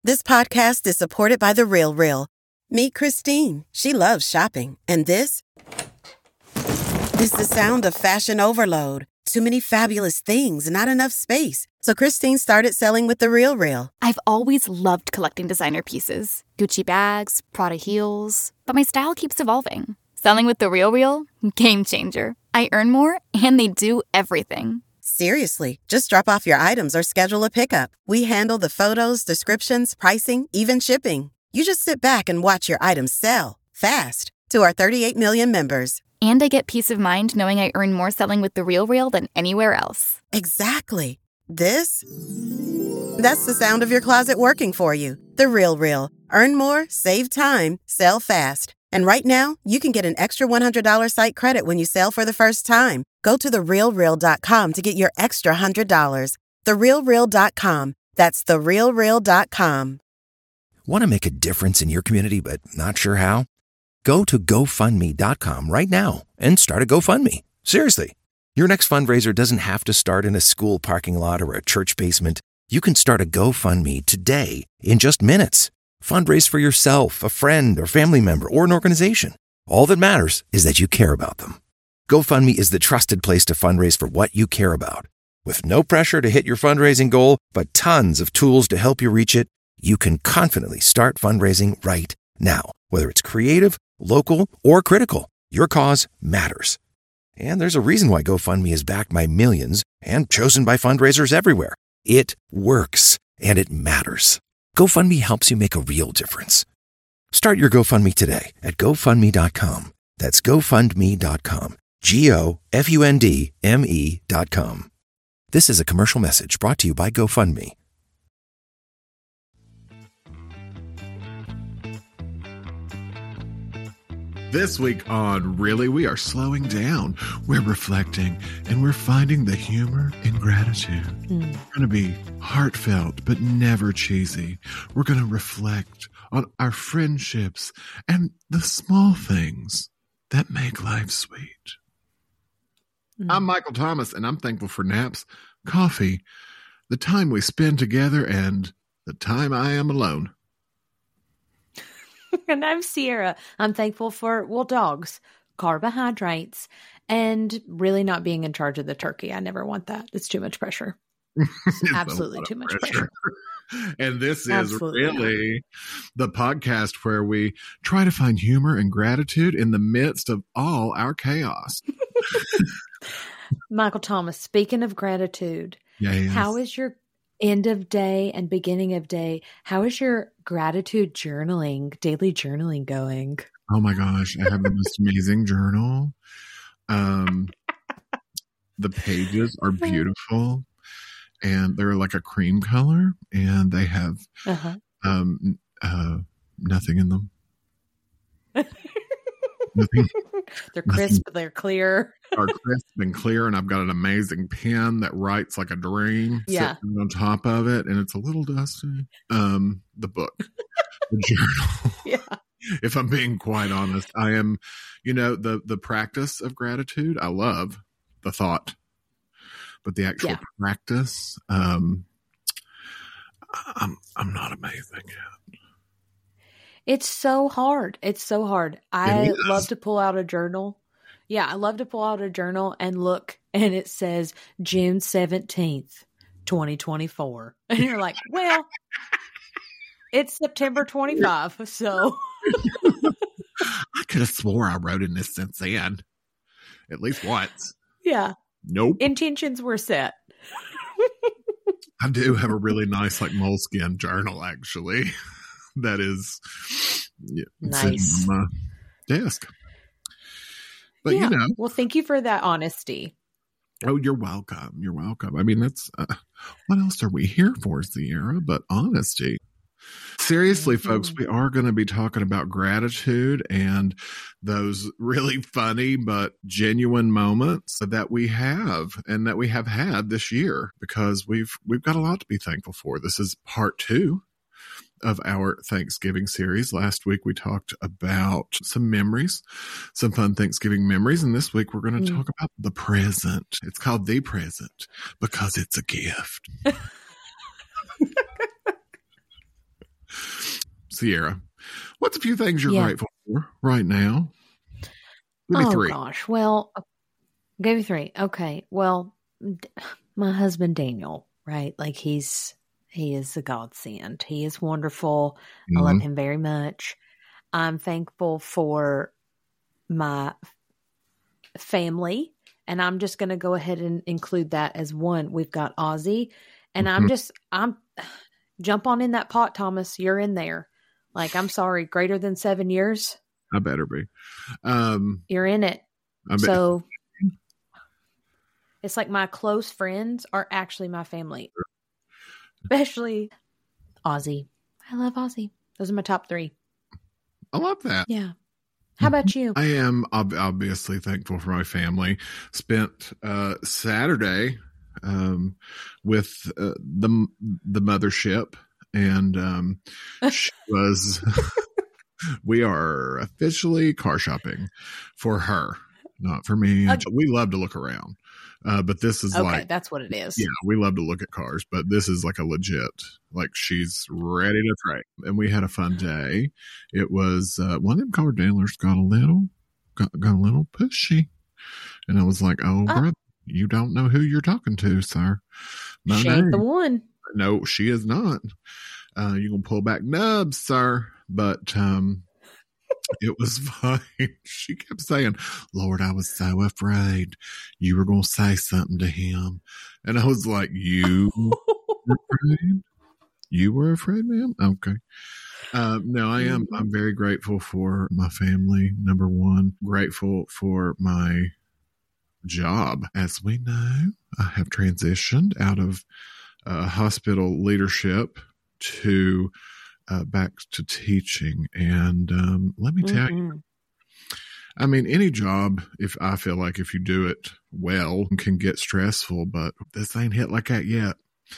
This podcast is supported by The RealReal. Meet Christine. She loves shopping. And this is the sound of fashion overload. Too many fabulous things, not enough space. So Christine started selling with The RealReal. I've always loved collecting designer pieces. Gucci bags, Prada heels. But my style keeps evolving. Selling with The RealReal? Game changer. I earn more, and they do everything. Seriously, just drop off your items or schedule a pickup. We handle the photos, descriptions, pricing, even shipping. You just sit back and watch your items sell fast to our 38 million members. And I get peace of mind knowing I earn more selling with The RealReal than anywhere else. Exactly. That's the sound of your closet working for you. The RealReal. Earn more, save time, sell fast. And right now, you can get an extra $100 site credit when you sell for the first time. Go to therealreal.com to get your extra $100. Therealreal.com. That's therealreal.com. Want to make a difference in your community but not sure how? Go to GoFundMe.com right now and start a GoFundMe. Seriously. Your next fundraiser doesn't have to start in a school parking lot or a church basement. You can start a GoFundMe today in just minutes. Fundraise for yourself, a friend or family member, or an organization. All that matters is that you care about them. GoFundMe is the trusted place to fundraise for what you care about. With no pressure to hit your fundraising goal, but tons of tools to help you reach it, you can confidently start fundraising right now. Whether it's creative, local, or critical, your cause matters. And there's a reason why GoFundMe is backed by millions and chosen by fundraisers everywhere. It works, and it matters. GoFundMe helps you make a real difference. Start your GoFundMe today at GoFundMe.com. That's GoFundMe.com. GoFundMe.com. This is a commercial message brought to you by GoFundMe. This week on Really, we are slowing down. We're reflecting and we're finding the humor in gratitude. We're going to be heartfelt but never cheesy. We're going to reflect on our friendships and the small things that make life sweet. I'm Michael Thomas, and I'm thankful for naps, coffee, the time we spend together, and the time I am alone. And I'm Sierra. I'm thankful for, dogs, carbohydrates, and really not being in charge of the turkey. I never want that. It's too much pressure. Absolutely too much pressure. And this is really the podcast where we try to find humor and gratitude in the midst of all our chaos. Michael Thomas, speaking of gratitude, yes. How is your end of day and beginning of day? How is your gratitude journaling, daily journaling going? Oh my gosh, I have the most amazing journal. The pages are beautiful. And they're like a cream color, and they have nothing in them. Nothing. They're crisp, they're clear. Are crisp and clear, and I've got an amazing pen that writes like a dream sitting on top of it, and it's a little dusty. The book, the journal. Yeah. If I'm being quite honest, I am, the practice of gratitude. I love the thought. But the actual practice, I'm not amazing yet. It's so hard. It's so hard. I love to pull out a journal. Yeah, I love to pull out a journal and look, and it says June 17th, 2024. And you're like, well, it's September 25, so. I could have swore I wrote in this since then. At least once. Yeah. Nope. Intentions were set. I do have a really nice moleskin journal, actually. That is nice on my desk. But well, thank you for that honesty. Oh, you're welcome. You're welcome. I mean, that's what else are we here for, Sierra? But honesty. Seriously, folks, we are going to be talking about gratitude and those really funny but genuine moments that we have and that we have had this year, because we've got a lot to be thankful for. This is part 2 of our Thanksgiving series. Last week we talked about some memories, some fun Thanksgiving memories, and this week we're going to talk about the present. It's called The Present because it's a gift. Sierra, what's a few things you're Yeah. grateful for right now? Give me Oh, three. gosh. Well, give you three. Okay. Well, my husband, Daniel, right? Like he is a godsend. He is wonderful. I love Mhm. him very much. I'm thankful for my family, and I'm just going to go ahead and include that as one. We've got Ozzy, and I'm jump on in that pot, Thomas. You're in there. Like, I'm sorry, greater than 7 years. I better be. You're in it. I bet. So it's like my close friends are actually my family, especially Ozzy. I love Ozzy. Those are my top three. I love that. Yeah. How about you? I am obviously thankful for my family. Spent Saturday with the mothership, and she was. We are officially car shopping for her, not for me. Okay. We love to look around, but this is Okay, like, that's what it is. yeah, we love to look at cars, but this is like a legit, like she's ready to trade. And we had a fun day. It was one of them car dealers got a little pushy, and I was like, "Oh, brother, you don't know who you're talking to, sir." She ain't the one. No, she is not. You're gonna pull back nubs, sir. But it was fine. She kept saying, "Lord, I was so afraid you were gonna say something to him," and I was like, "You were afraid? You were afraid, ma'am?" Okay. No, I am. I'm very grateful for my family. Number one, grateful for my job. As we know, I have transitioned out of hospital leadership to back to teaching. And let me tell you, I mean, any job, if I feel like if you do it well, can get stressful, but this ain't hit like that yet.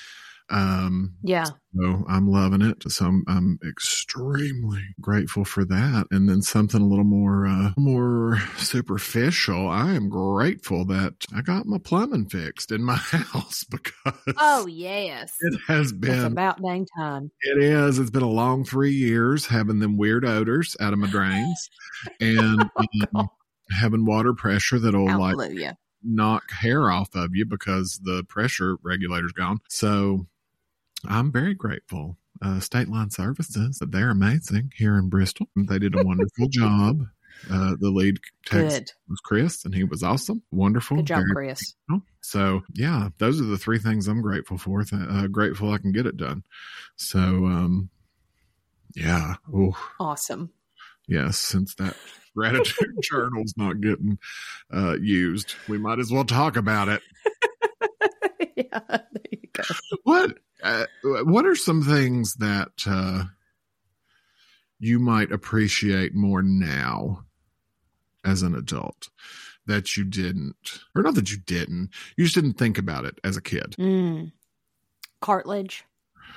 Yeah. So I'm loving it. So I'm extremely grateful for that. And then something a little more superficial. I am grateful that I got my plumbing fixed in my house because Oh, yes. it has been It's about dang time. It is. It's been a long 3 years having them weird odors out of my drains and having water pressure that'll Hallelujah. like knock hair off of you because the pressure regulator's gone. So I'm very grateful. State Line Services, they're amazing here in Bristol. They did a wonderful job. The lead tech was Chris, and he was awesome. Wonderful. Good job, very Chris. grateful. So, yeah, those are the three things I'm grateful for. Grateful I can get it done. So, yeah. Ooh. Awesome. Yes, since that gratitude journal's not getting used, we might as well talk about it. Yeah, there you go. What are some things that you might appreciate more now as an adult that you didn't, or not that you didn't, you just didn't think about it as a kid? Cartilage.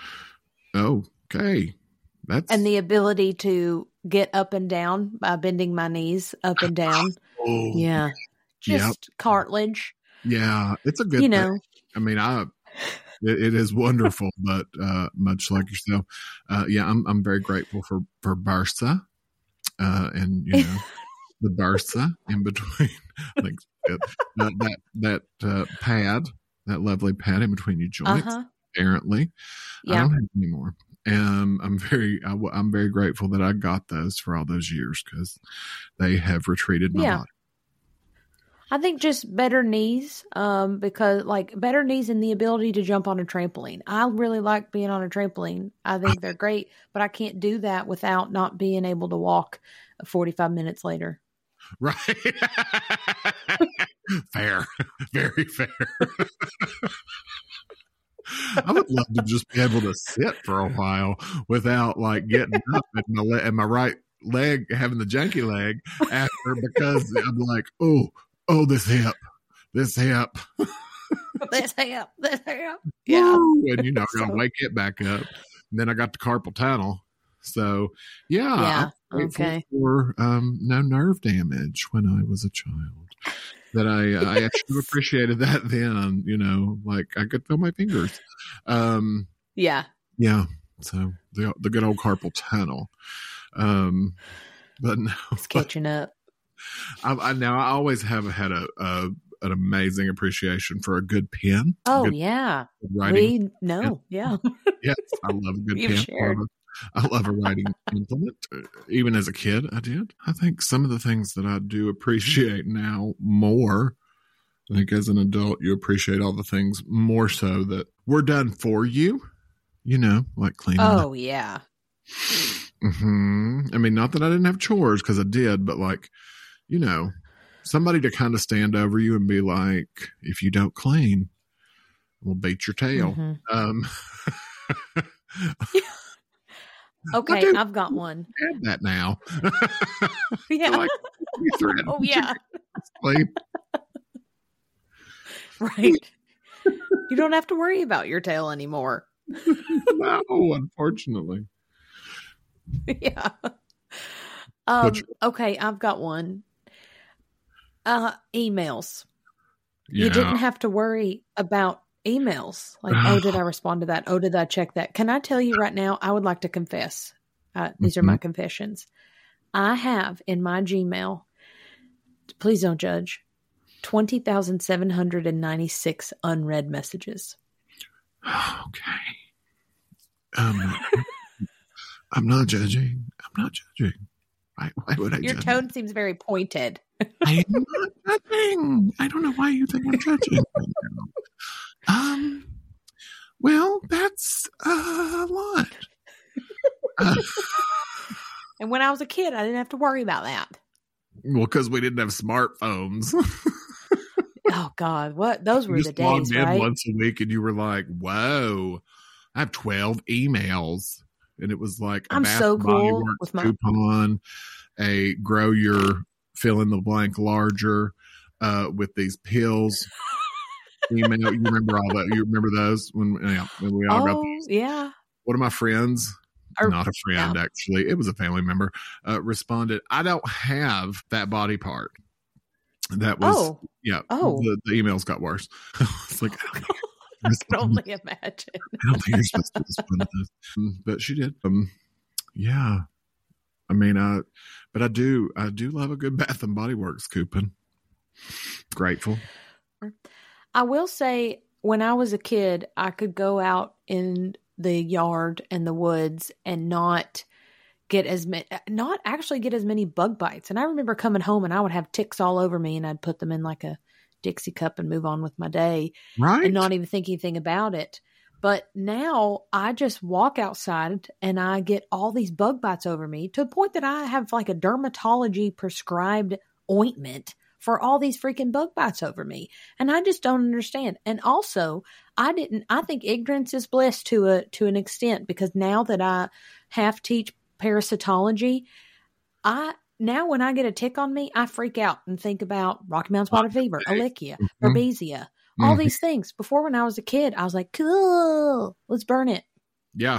Okay. And the ability to get up and down by bending my knees up and down. Oh, yeah. Just cartilage. Yeah. It's a good thing. I mean, it is wonderful, but much like yourself, yeah, I'm very grateful for Bursa, and the Bursa in between. I think that pad, that lovely pad in between your joints. Apparently, I don't have any more. I'm very grateful that I got those for all those years because they have retreated my body. I think just better knees, because like better knees and the ability to jump on a trampoline. I really like being on a trampoline. I think they're great, but I can't do that without not being able to walk 45 minutes later. Right. Fair. Very fair. I would love to just be able to sit for a while without like getting up and my right leg having the janky leg after, because I'm like, oh, this hip. This hip. Yeah. And I gotta wake it back up. And then I got the carpal tunnel. So I'm grateful for no nerve damage when I was a child. That I actually appreciated that then, like I could feel my fingers. Yeah. Yeah. So the good old carpal tunnel. But no, It's catching up. I always have had an amazing appreciation for a good pen. Oh, good yeah. writing. We know. Yeah. Yes, I love a good You've pen. shared. I love a writing implement. Even as a kid, I did. I think some of the things that I do appreciate now more, I think as an adult, you appreciate all the things more so that were done for you, like cleaning. Oh, yeah. I mean, not that I didn't have chores, because I did, but like, somebody to kind of stand over you and be like, if you don't clean, we'll beat your tail. Mm-hmm. Okay, I've got one. Add that now. Yeah. Like, Oh, yeah. Sleep. Right. You don't have to worry about your tail anymore. No, unfortunately. Yeah. Okay, I've got one. Emails. Yeah. You didn't have to worry about emails. Like, oh, did I respond to that? Oh, did I check that? Can I tell you right now, I would like to confess. These are my confessions. I have in my Gmail, please don't judge, 20,796 unread messages. Okay. I'm not judging. Why would I judge? Your tone seems very pointed. I am not judging. I don't know why you think I'm judging. Well, that's a lot. And when I was a kid, I didn't have to worry about that. Well, because we didn't have smartphones. Oh, God. What? Those were you the just logged days, in right? once a week and you were like, whoa, I have 12 emails. And it was like a I'm Bath so and Body cool Works with my coupon, a grow your fill in the blank larger with these pills. Email. You remember all that? You remember those when we all got these? Yeah. One of my friends, not a friend, actually, it was a family member, responded, I don't have that body part. That was, the emails got worse. It's like, I can only imagine. I don't think you're supposed to respond to this. But she did. Yeah. I mean, but I do love a good Bath and Body Works coupon. Grateful. I will say, when I was a kid, I could go out in the yard and the woods and not actually get as many bug bites. And I remember coming home and I would have ticks all over me, and I'd put them in like a Dixie cup and move on with my day, right? And not even think anything about it. But now I just walk outside and I get all these bug bites over me, to the point that I have like a dermatology prescribed ointment for all these freaking bug bites over me. And I just don't understand. And also, I think ignorance is bliss to an extent, because now that I have teach parasitology, now when I get a tick on me, I freak out and think about Rocky Mountain spotted fever, Ehrlichia, Babesia, all these things. Before, when I was a kid, I was like, cool, let's burn it. Yeah.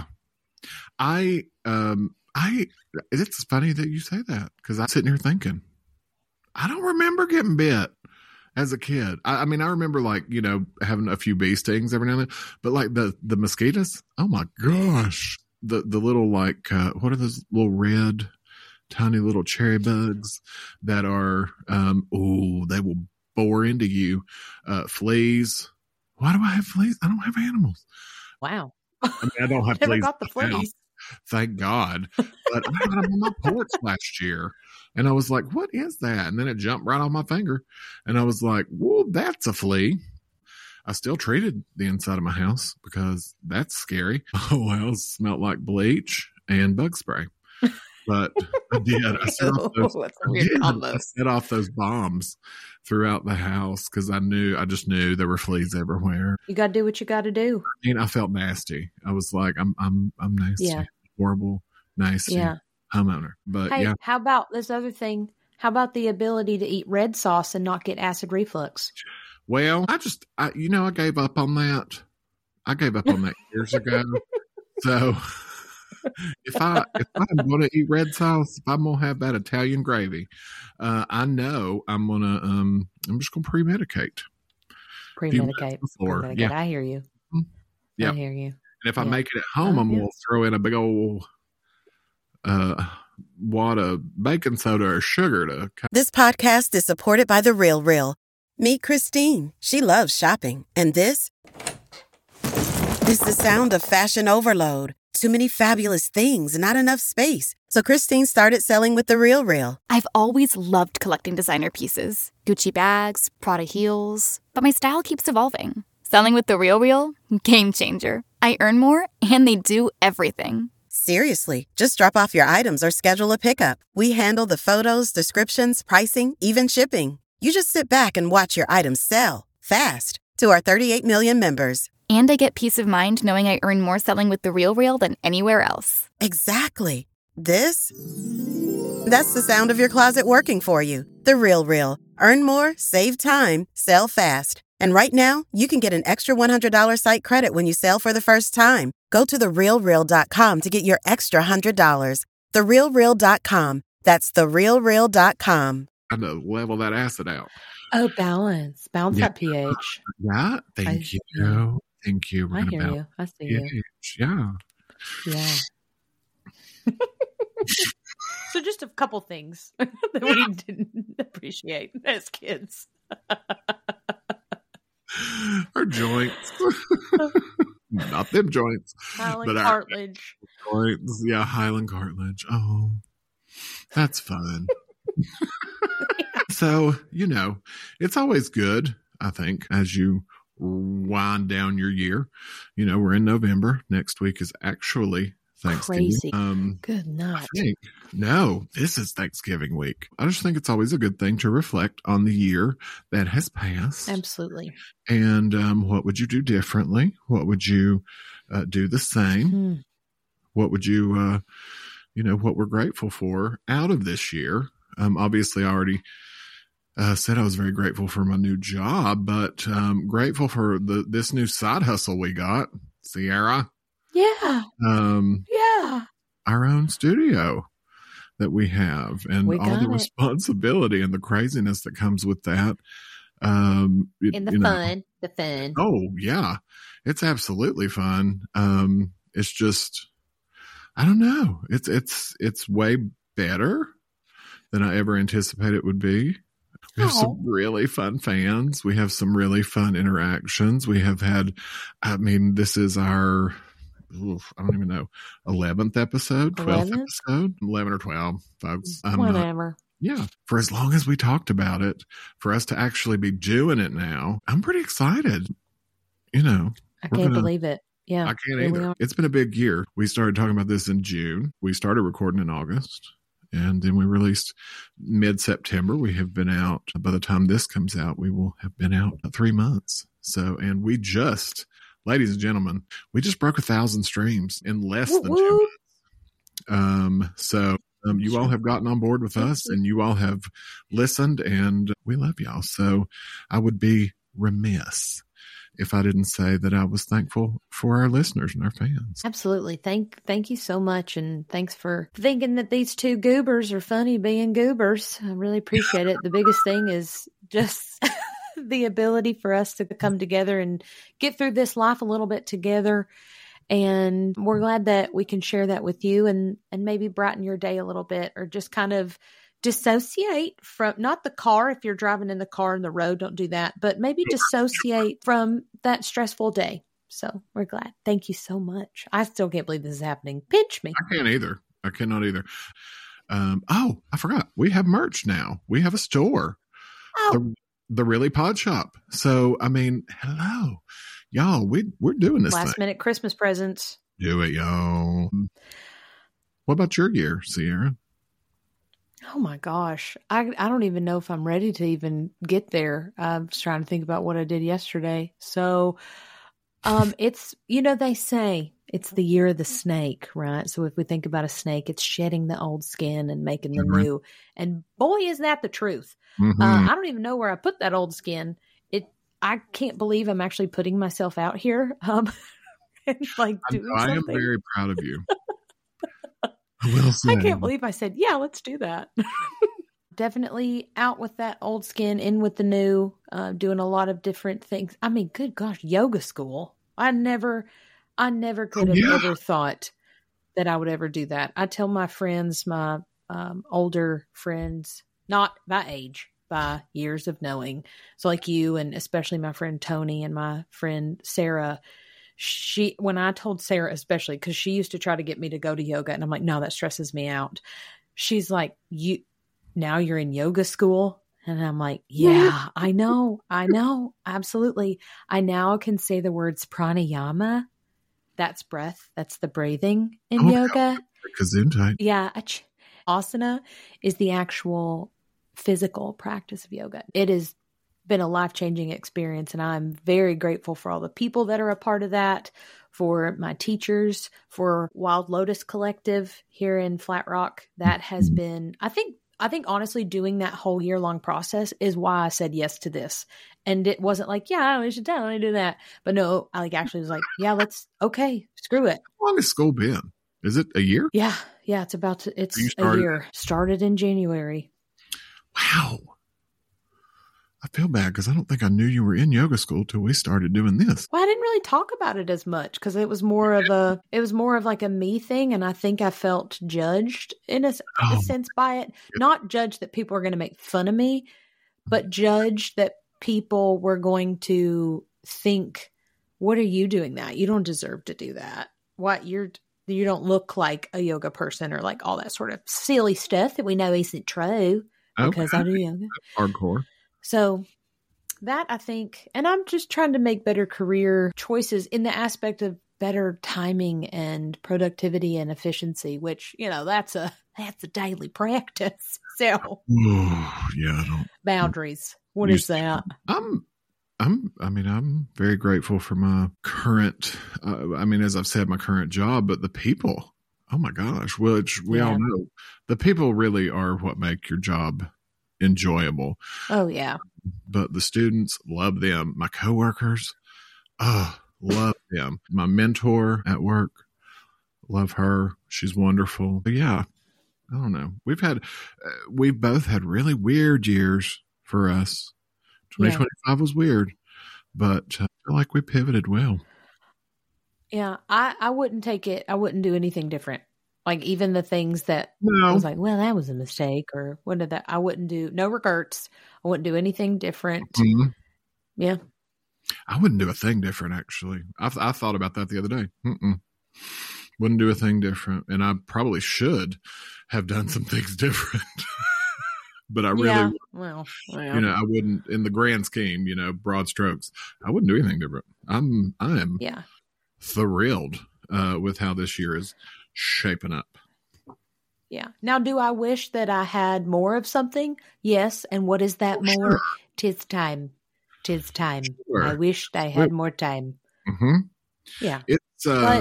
It's funny that you say that, because I'm sitting here thinking, I don't remember getting bit as a kid. I mean, I remember having a few bee stings every now and then, but like the mosquitoes, oh my gosh, the little what are those little red, tiny little cherry bugs that are, they will bore into you. Fleas. Why do I have fleas? I don't have animals. Wow. I mean, I don't have Never fleas. got the fleas. Now, thank God. But I had them on my porch last year. And I was like, what is that? And then it jumped right on my finger. And I was like, well, that's a flea. I still treated the inside of my house, because that's scary. The whole house smelled like bleach and bug spray. But I did. I set off those bombs throughout the house, because I just knew there were fleas everywhere. You got to do what you got to do. I mean, I felt nasty. I was like, I'm nasty. Yeah. Horrible, nasty. Yeah. Homeowner. But hey, yeah. How about this other thing? How about the ability to eat red sauce and not get acid reflux? Well, I gave up on that. I gave up on that years ago. So if I'm going to eat red sauce, if I'm going to have that Italian gravy, I know I'm just going to pre-medicate. Pre-medicate. Yeah. I hear you. Yeah. I hear you. And if I make it at home, I'm going to throw in a big old wad of baking soda or sugar to. This podcast is supported by The Real Real. Meet Christine. She loves shopping. And this is the sound of fashion overload. Too many fabulous things, not enough space. So Christine started selling with The Real Real. I've always loved collecting designer pieces. Gucci bags, Prada heels. But my style keeps evolving. Selling with The Real Real? Game changer. I earn more, and they do everything. Seriously, just drop off your items or schedule a pickup. We handle the photos, descriptions, pricing, even shipping. You just sit back and watch your items sell fast to our 38 million members. And I get peace of mind knowing I earn more selling with The Real Real than anywhere else. Exactly. That's the sound of your closet working for you. The Real Real. Earn more, save time, sell fast. And right now, you can get an extra $100 site credit when you sell for the first time. Go to therealreal.com to get your extra $100. Therealreal.com. That's therealreal.com. Trying to level that acid out. Oh, balance that pH. Yeah, thank you. Thank you. I hear you. I see you. Yeah. So just a couple things that we didn't appreciate as kids. Our joints. Not them joints. Highland cartilage. Joints. Yeah, Highland cartilage. Oh, that's fun. So, it's always good, I think, as you wind down your year. We're in November. Next week is actually Thanksgiving. Crazy. Good night. No, this is Thanksgiving week. I just think it's always a good thing to reflect on the year that has passed. Absolutely. And what would you do differently? What would you do the same? Mm-hmm. What would you, what we're grateful for out of this year? Obviously, I already said I was very grateful for my new job, but grateful for this new side hustle we got, Sierra. Yeah. Yeah. Our own studio that we have, and all the responsibility and the craziness that comes with that. And the fun. Oh yeah, it's absolutely fun. It's just, I don't know. It's way better than I ever anticipated it would be. We have some really fun fans. We have some really fun interactions. We have had, this is our, I don't even know, 11th episode, 12th episode, 11 or 12, folks. Whatever. Yeah. For as long as we talked about it, for us to actually be doing it now, I'm pretty excited. I can't believe it. Yeah. I can't either. It's been a big year. We started talking about this in June. We started recording in August. And then we released mid-September. We have been out, by the time this comes out, we will have been out 3 months. So, and we just, ladies and gentlemen, we just broke 1,000 streams in less than 2 months. You all have gotten on board with us, and you all have listened, and we love y'all. So I would be remiss if I didn't say that I was thankful for our listeners and our fans. Absolutely. Thank you so much. And thanks for thinking that these two goobers are funny being goobers. I really appreciate it. The biggest thing is just the ability for us to come together and get through this life a little bit together. And we're glad that we can share that with you and maybe brighten your day a little bit, or just kind of dissociate from, not the car, if you're driving in the car on the road, don't do that, but maybe dissociate from that stressful day. So we're glad. Thank you so much. I still can't believe this is happening. Pinch me. I can't either. I cannot either. I forgot. We have merch now. We have a store. The Really Pod Shop. So, hello. Y'all, we're doing this last minute Christmas presents. Do it, y'all. What about your year, Sierra? Oh my gosh. I don't even know if I'm ready to even get there. I'm just trying to think about what I did yesterday. So, it's, they say it's the year of the snake, right? So if we think about a snake, it's shedding the old skin and making the new. And boy, is that the truth. Mm-hmm. I don't even know where I put that old skin. I can't believe I'm actually putting myself out here. And doing I am something. very proud of you. I will say. I can't believe I said, yeah, let's do that. Definitely out with that old skin, in with the new, doing a lot of different things. Good gosh, yoga school. I never I never could have ever thought that I would ever do that. I tell my friends, my older friends, not by age, by years of knowing. So like you, and especially my friend Tony and my friend Sarah, when I told Sarah, especially because she used to try to get me to go to yoga, and I'm like, no, that stresses me out. She's like, now you're in yoga school? And I'm like, yeah, I know, absolutely. I now can say the words pranayama. That's breath. That's the breathing in yoga. Yeah. Asana is the actual physical practice of yoga. It has been a life-changing experience, and I'm very grateful for all the people that are a part of that, for my teachers, for Wild Lotus Collective here in Flat Rock. That has been, I think honestly, doing that whole year-long process is why I said yes to this. And it wasn't like, yeah, we should definitely do that. But no, I actually was like, yeah, okay, screw it. How long has school been? Is it a year? Yeah, it's a year. Started in January. Wow. I feel bad because I don't think I knew you were in yoga school till we started doing this. Well, I didn't really talk about it as much because it was more of like a me thing, and I think I felt judged in a sense by it. Not judged that people were going to make fun of me, but judged that people were going to think, "What are you doing that? You don't deserve to do that. What you don't look like a yoga person," or like all that sort of silly stuff that we know isn't true because I do yoga. Hardcore. So that, I think, and I'm just trying to make better career choices in the aspect of better timing and productivity and efficiency, which, that's a daily practice. So boundaries. What is that? I'm very grateful for my current, as I've said, my current job, but the people, oh my gosh, which we all know, the people really are what make your job enjoyable. Oh yeah. But the students, love them. My coworkers, love them. My mentor at work, love her. She's wonderful. But yeah, I don't know. We've both had really weird years for us. 2025 was weird, but I feel like we pivoted well. Yeah, I wouldn't take it. I wouldn't do anything different. Like even the things that I was like, well, that was a mistake, or what did that? I wouldn't do. No regrets. I wouldn't do anything different. Mm-hmm. Yeah, I wouldn't do a thing different. Actually, I thought about that the other day. Wouldn't do a thing different, and I probably should have done some things different. But I really, I wouldn't, in the grand scheme, broad strokes, I wouldn't do anything different. I am thrilled with how this year is shaping up. Yeah. Now, do I wish that I had more of something? Yes. And what is that more? Sure. 'Tis time. Sure. I wished I had more time. Mm-hmm. Yeah. It's,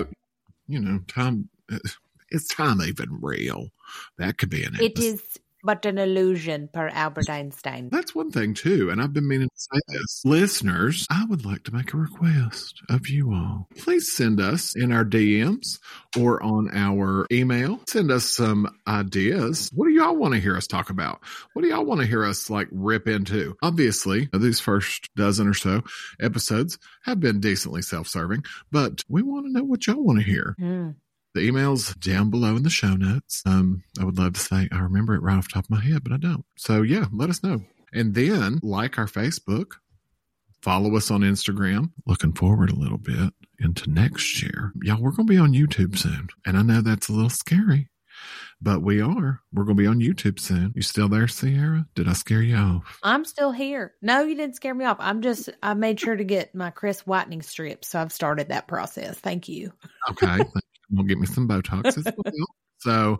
time. Is time even real? That could be an It is but an illusion, per Albert Einstein. That's one thing, too. And I've been meaning to say this. Listeners, I would like to make a request of you all. Please send us in our DMs or on our email. Send us some ideas. What do y'all want to hear us talk about? What do y'all want to hear us rip into? Obviously, these first dozen or so episodes have been decently self-serving, but we want to know what y'all want to hear. The email's down below in the show notes. I would love to say I remember it right off the top of my head, but I don't. So yeah, let us know. And then like our Facebook, follow us on Instagram. Looking forward a little bit into next year. Y'all, we're going to be on YouTube soon. And I know that's a little scary, but we are. We're going to be on YouTube soon. You still there, Sierra? Did I scare you off? I'm still here. No, you didn't scare me off. I made sure to get my Crest whitening strips. So I've started that process. Thank you. Okay. We'll get me some Botox as well. So,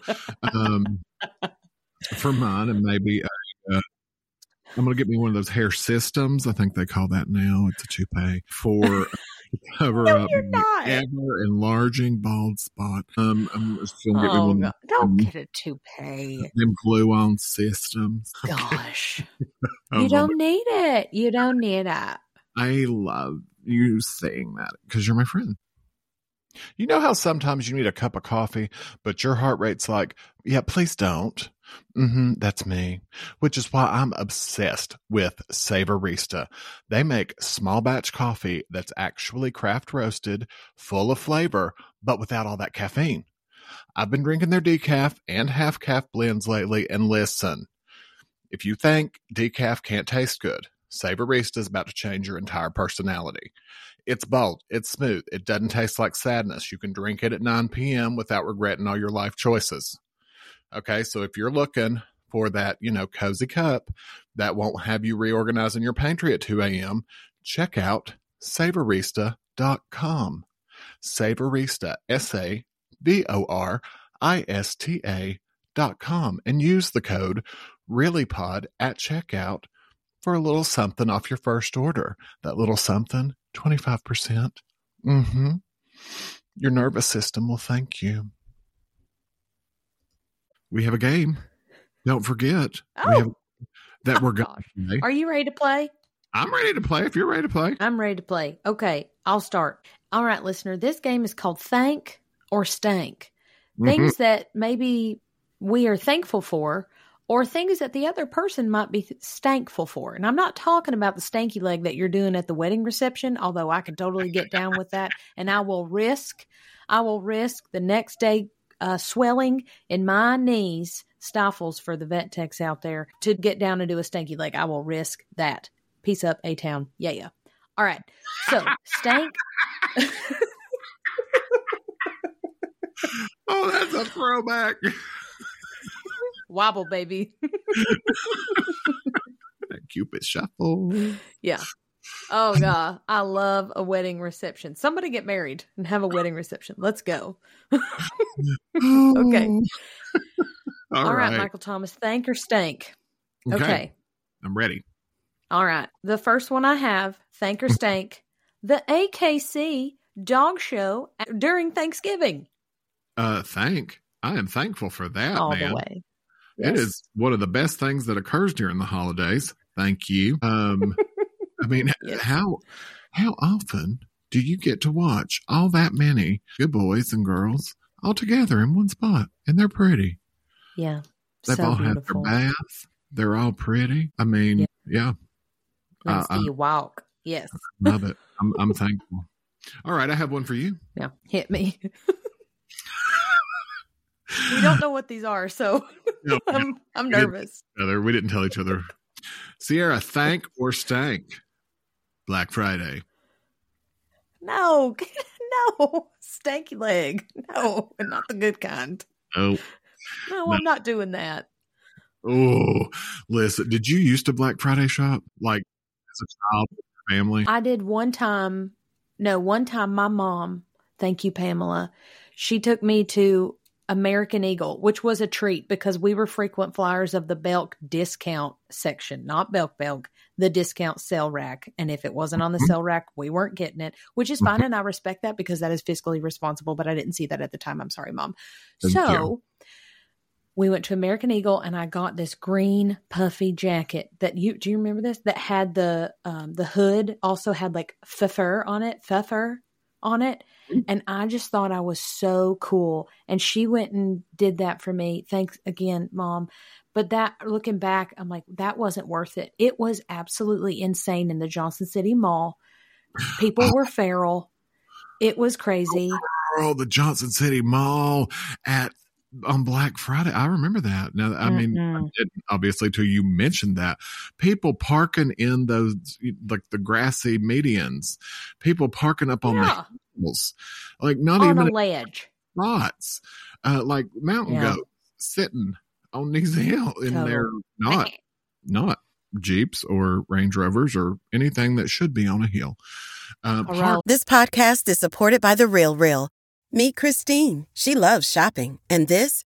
for mine, and maybe I'm going to get me one of those hair systems. I think they call that now. It's a toupee for cover up ever enlarging bald spot. I'm just going to get me one. God. Don't get a toupee. Them glue-on systems. Gosh, you don't need it. You don't need it. I love you saying that because you're my friend. You know how sometimes you need a cup of coffee, but your heart rate's like, yeah, please don't. That's me, which is why I'm obsessed with Savorista. They make small batch coffee that's actually craft roasted, full of flavor, but without all that caffeine. I've been drinking their decaf and half calf blends lately, and listen, if you think decaf can't taste good, Savorista is about to change your entire personality. It's bold, it's smooth, it doesn't taste like sadness. You can drink it at 9 p.m. without regretting all your life choices. Okay, so if you're looking for that, cozy cup that won't have you reorganizing your pantry at 2 a.m., check out Savorista.com. Savorista, Savorista.com, and use the code ReallyPod at checkout for a little something off your first order. That little something, 25%. Your nervous system will thank you. We have a game. Don't forget. We're going to play. Are you ready to play? I'm ready to play if you're ready to play. I'm ready to play. Okay, I'll start. All right, listener, this game is called Thank or Stank. Things that maybe we are thankful for, or things that the other person might be stankful for. And I'm not talking about the stanky leg that you're doing at the wedding reception, although I can totally get down with that. And I will risk the next day swelling in my knees, stifles for the vet techs out there, to get down and do a stanky leg. I will risk that. Peace up, A-Town. Yeah. All right. So, stank. Oh, that's a throwback. Wobble, baby. Cupid shuffle. Yeah. Oh, God. I love a wedding reception. Somebody get married and have a wedding reception. Let's go. Okay. All right, Michael Thomas. Thank or stank? Okay. I'm ready. All right. The first one I have, thank or stank, the AKC dog show during Thanksgiving. Thank. I am thankful for that, all man. The way. Yes. It is one of the best things that occurs during the holidays. Thank you. I mean, yes. How often do you get to watch all that many good boys and girls all together in one spot? And they're pretty. Yeah. They've all beautiful. Had their bath. They're all pretty. I mean, yeah. Let's see you walk. Yes. Love it. I'm thankful. All right. I have one for you. Yeah. Hit me. We don't know what these are, so no, I'm nervous. We didn't tell each other. Sierra, thank or stank? Black Friday. No, stanky leg. No, not the good kind. Oh. No, I'm not doing that. Oh, listen, did you used to Black Friday shop? Like as a child with your family? I did one time. No, one time my mom, thank you, Pamela, she took me to American Eagle, which was a treat because we were frequent flyers of the Belk discount section, not Belk, the discount sale rack. And if it wasn't on the sale rack, we weren't getting it, which is fine. And I respect that because that is fiscally responsible, but I didn't see that at the time. I'm sorry, Mom. So we went to American Eagle and I got this green puffy jacket that do you remember this? That had the hood also had like fur on it. And I just thought I was so cool. And she went and did that for me. Thanks again, Mom. But that, looking back, I'm like, that wasn't worth it. It was absolutely insane in the Johnson City Mall. People were feral. It was crazy. Oh, the Johnson City Mall on Black Friday. I remember that. Now, I mean, I didn't, obviously, till you mentioned that. People parking in those, like the grassy medians. People parking up on the hills. Like not on even a ledge. Spots. Like mountain goats sitting on these hills. And they're not Jeeps or Range Rovers or anything that should be on a hill. This podcast is supported by The Real Real. Meet Christine. She loves shopping. And this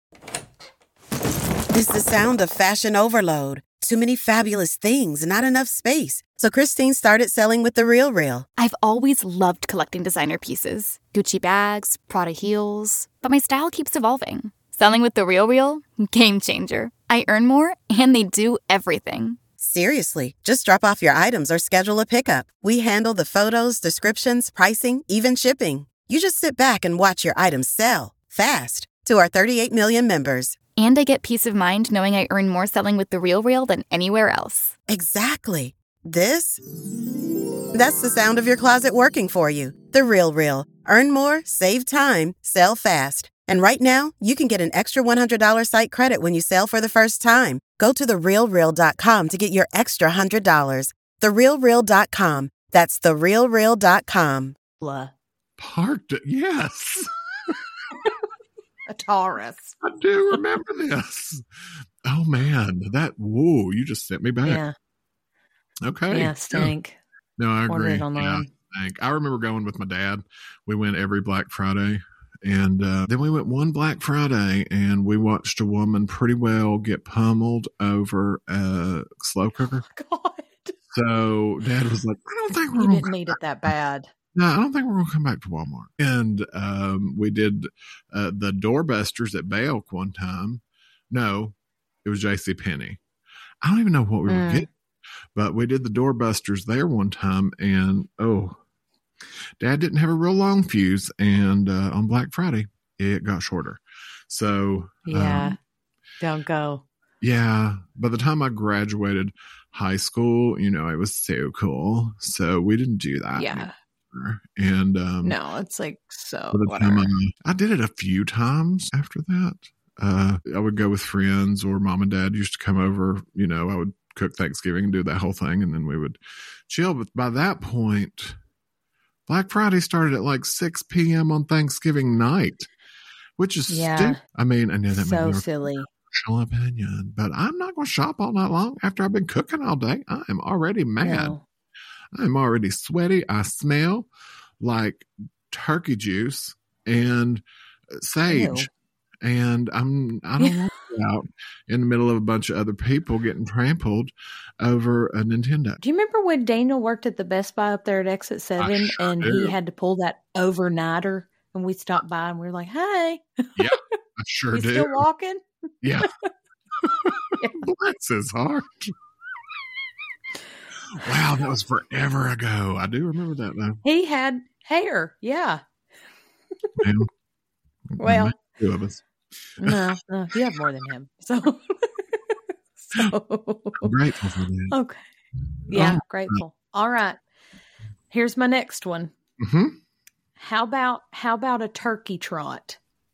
is the sound of fashion overload. Too many fabulous things, not enough space. So Christine started selling with The Real Real. I've always loved collecting designer pieces. Gucci bags, Prada heels. But my style keeps evolving. Selling with The Real Real? Game changer. I earn more and they do everything. Seriously, just drop off your items or schedule a pickup. We handle the photos, descriptions, pricing, even shipping. You just sit back and watch your items sell fast to our 38 million members. And I get peace of mind knowing I earn more selling with The RealReal than anywhere else. Exactly. That's the sound of your closet working for you. The RealReal. Earn more, save time, sell fast. And right now, you can get an extra $100 site credit when you sell for the first time. Go to therealreal.com to get your extra $100. Therealreal.com. That's therealreal.com. Parked it. Yes. A Taurus. I do remember this. Oh, man. Whoa, you just sent me back. Yeah. Okay. Yeah, stank. No, I agree. Ordered online. Yeah, stank. I remember going with my dad. We went every Black Friday. And then we went one Black Friday and we watched a woman pretty well get pummeled over a slow cooker. God. So Dad was like, I don't think we're You going didn't need it that bad. No, I don't think we're going to come back to Walmart. And we did the doorbusters at Belk one time. No, it was JCPenney. I don't even know what we were getting, but we did the doorbusters there one time. And, Dad didn't have a real long fuse. And on Black Friday, it got shorter. So, yeah, don't go. Yeah. By the time I graduated high school, it was so cool. So we didn't do that. Yeah. And no, it's like so. I did it a few times after that. I would go with friends, or Mom and Dad used to come over. I would cook Thanksgiving and do that whole thing, and then we would chill. But by that point, Black Friday started at like 6 p.m. on Thanksgiving night, which is stupid. I mean, I know that so silly. Personal opinion, but I'm not going to shop all night long after I've been cooking all day. I am already mad. No. I'm already sweaty. I smell like turkey juice and sage. Ew. And I don't want to be out in the middle of a bunch of other people getting trampled over a Nintendo. Do you remember when Daniel worked at the Best Buy up there at Exit 7 and he had to pull that overnighter and we stopped by and we were like, hey. Yeah, I sure you do. Still walking? Yeah. Bless his heart. Wow, that was forever ago. I do remember that though. He had hair. Yeah. Well, two of us. No, you have more than him. So I'm grateful for that. Okay. Yeah, grateful. All right. Here's my next one. Mm-hmm. How about a turkey trot?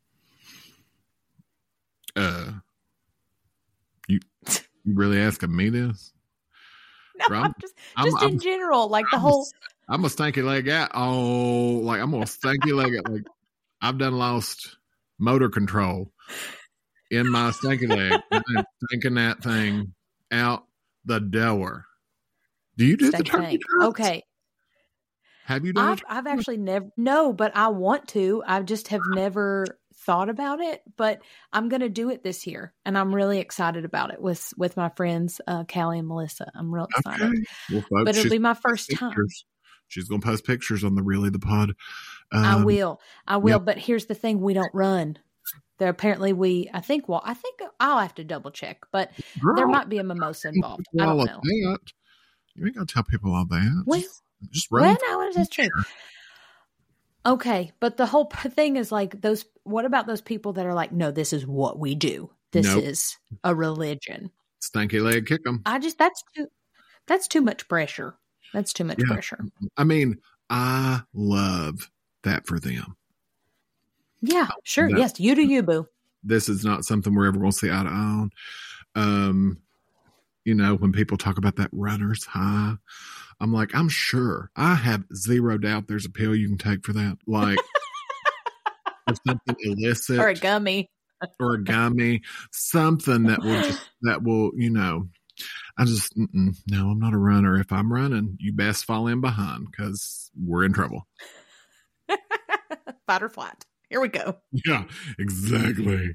You really asking me this? No, just in general, like the whole. I'm a stanky leg out. Oh, like I'm a stanky leg out. Like I've done lost motor control in my stanky leg. I'm stinking that thing out the door. Do you do the turkey trots? Okay. Have you done it? I've actually never. No, but I want to. I just have never thought about it, but I'm going to do it this year, and I'm really excited about it with my friends Callie and Melissa. I'm real excited. Okay. Well, folks, but it'll be my first time. She's going to post pictures on the Really the Pod. I will. Yep. But here's the thing: we don't run. There apparently I think I'll have to double check, but there might be a mimosa involved. I don't know. You ain't got to tell people all that. Well, just run. No, that's true. Okay, but the whole thing is like those. What about those people that are like, no, this is what we do. This is a religion. Stanky leg, kick them. That's too much pressure. That's too much pressure. I mean, I love that for them. Yeah, sure. Yes, you do you, boo. This is not something we're ever going to see eye to eye on. When people talk about that runner's high, I'm like, I'm sure. I have zero doubt there's a pill you can take for that. Like, or something illicit. Or a gummy. Something that will, I just, no, I'm not a runner. If I'm running, you best fall in behind because we're in trouble. Fight or flight. Here we go. Yeah, exactly.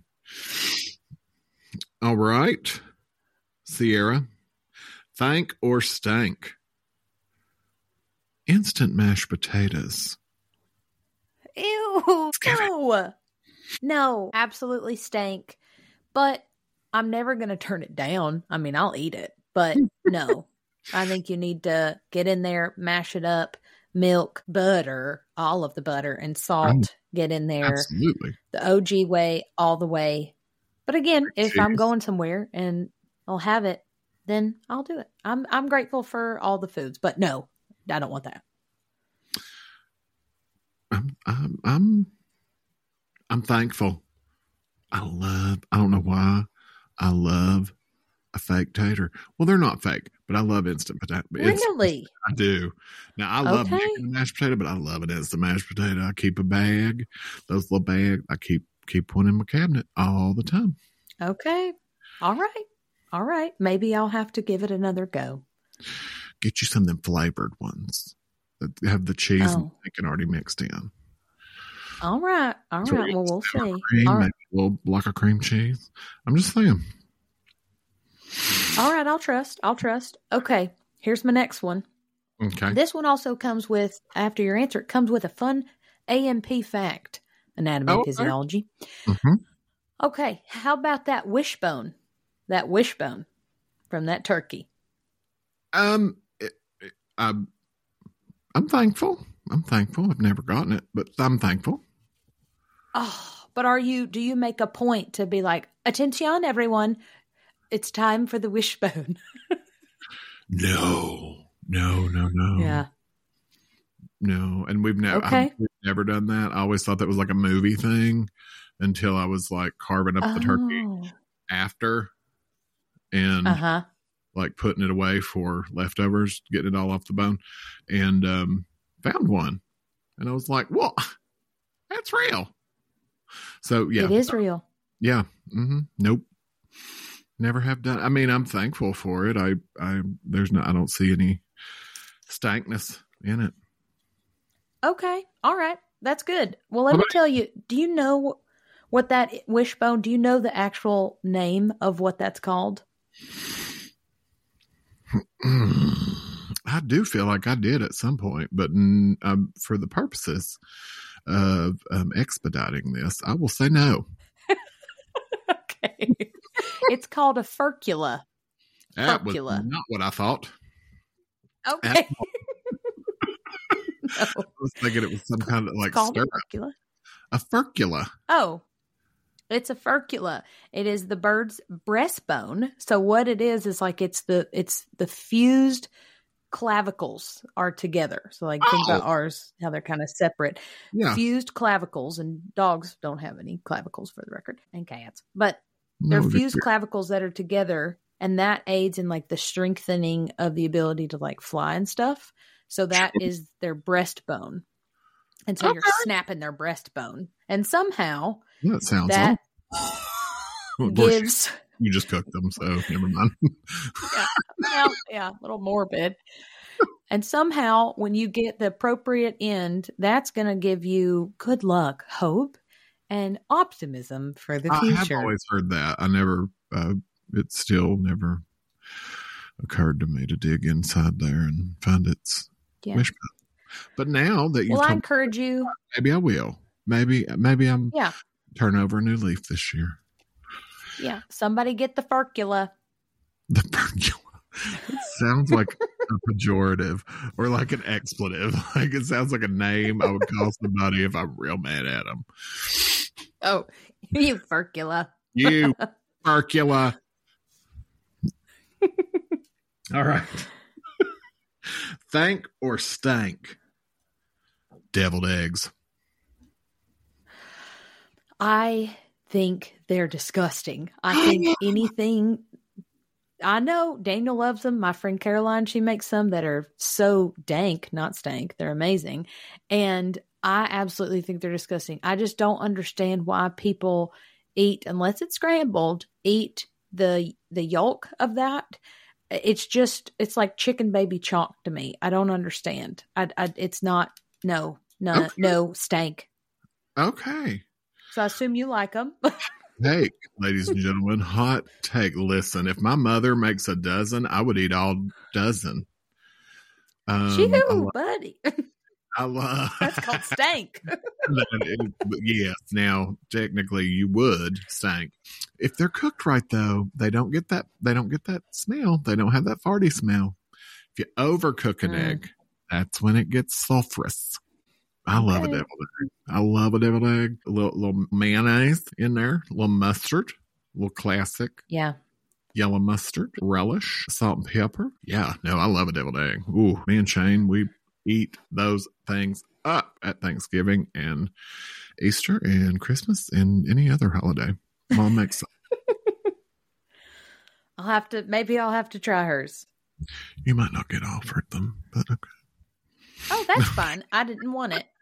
All right. Sierra, thank or stank? Instant mashed potatoes. Ew. No, absolutely stank. But I'm never going to turn it down. I mean, I'll eat it, but no. I think you need to get in there, mash it up, milk, butter, all of the butter and salt. Get in there. Absolutely. The OG way, all the way. But But again, if I'm going somewhere and I'll have it, then I'll do it. I'm grateful for all the foods, but no, I don't want that. I'm thankful. I don't know why I love a fake tater. Well, they're not fake, but I love instant potato. Really? I do. Now, I love making a mashed potato, but I love an instant mashed potato. I keep a bag, those little bags. I keep one in my cabinet all the time. Okay. All right. Maybe I'll have to give it another go. Get you some of them flavored ones that have the cheese and bacon already mixed in. All right. Well, we'll see. Cream, all right. maybe a little block of cream cheese. I'm just saying. All right. I'll trust. Okay. Here's my next one. Okay. This one also comes with, after your answer, it comes with a fun AMP fact, anatomy and physiology. Mm-hmm. Okay. How about that wishbone? That wishbone from that turkey. I'm thankful. I've never gotten it, but I'm thankful. Oh, but do you make a point to be like, attention, everyone, it's time for the wishbone? No. Yeah. No. And we've never done that. I always thought that was like a movie thing until I was like carving up the turkey after and like putting it away for leftovers, getting it all off the bone, and found one. And I was like, well, that's real. So yeah. It is real. Yeah. Mm-hmm. Nope. Never have done. I mean, I'm thankful for it. I don't see any stankness in it. Okay. All right. That's good. Well, let me tell you, do you know what that wishbone, do you know the actual name of what that's called? I do feel like I did at some point, but for the purposes of expediting this, I will say no. Okay. It's called a furcula. That was not what I thought. Okay. No. I was thinking it was some kind of like called a furcula. A furcula. Oh, it's a furcula. It is the bird's breastbone. So what it is like it's the fused clavicles are together. So like think about ours, how they're kind of separate. Yeah. Fused clavicles, and dogs don't have any clavicles for the record, and cats. But they're fused clavicles that are together, and that aids in like the strengthening of the ability to like fly and stuff. So that is their breastbone. And so you're snapping their breastbone. And somehow that sounds gives... You just cooked them, so never mind. Yeah, a little morbid. And somehow when you get the appropriate end, that's going to give you good luck, hope, and optimism for the future. I've always heard that. I never, it still never occurred to me to dig inside there and find its wishbone. But now that you, I encourage you. Maybe I will. Maybe I'm turn over a new leaf this year. Yeah, somebody get the furcula. The furcula. It sounds like a pejorative or like an expletive. Like it sounds like a name I would call somebody if I'm real mad at them. Oh, you furcula. You furcula. All right. Thank or stank? Deviled eggs. I think they're disgusting. I think anything. I know Daniel loves them. My friend Caroline, she makes some that are so dank, not stank. They're amazing. And I absolutely think they're disgusting. I just don't understand why people eat, unless it's scrambled, eat the yolk of that. It's like chicken baby chalk to me. I don't understand. It's not, no, stank. Okay. So I assume you like them. Hey, ladies and gentlemen, hot take. Listen, if my mother makes a dozen, I would eat all dozen. Buddy. I love that's called stank. Yes. Now, technically, you would stank if they're cooked right. Though they don't get that. They don't get that smell. They don't have that farty smell. If you overcook an egg, that's when it gets sulfurous. I love a deviled egg. I love a deviled egg. A little mayonnaise in there, a little mustard, little classic. Yeah. Yellow mustard, relish, salt and pepper. Yeah, no, I love a deviled egg. Ooh, me and Shane, we eat those things up at Thanksgiving and Easter and Christmas and any other holiday. Mom makes Maybe I'll have to try hers. You might not get offered them, but okay. Oh, that's fine. I didn't want it.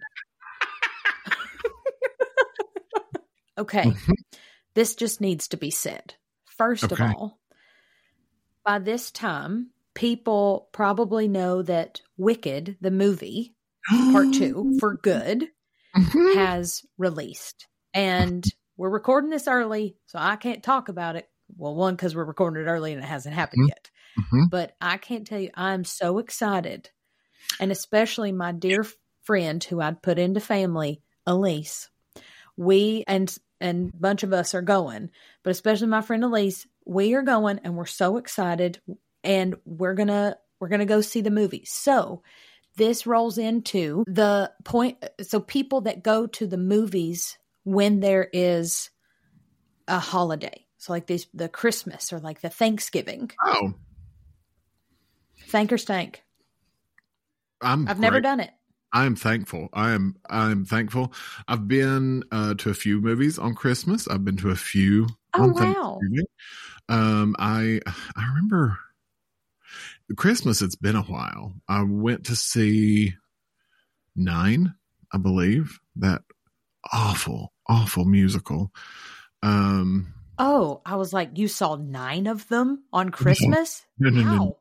Okay. This just needs to be said. First of all, by this time, people probably know that Wicked, the movie, part 2, for good, has released. And we're recording this early, so I can't talk about it. Well, one, because we're recording it early and it hasn't happened yet. But I can't tell you, I'm so excited. And especially my dear friend who I'd put into family, Elise, we and a bunch of us are going, but especially my friend Elise, we are going and we're so excited and we're going to go see the movie. So this rolls into the point. So people that go to the movies when there is a holiday. So like the Christmas or like the Thanksgiving. Oh. Thank or stank? I've never done it. I'm thankful. I'm thankful. I've been to a few movies on Christmas. I've been to a few on Thanksgiving. I remember Christmas. It's been a while. I went to see 9, I believe, that awful musical. Oh, I was like, you saw 9 of them on Christmas? No.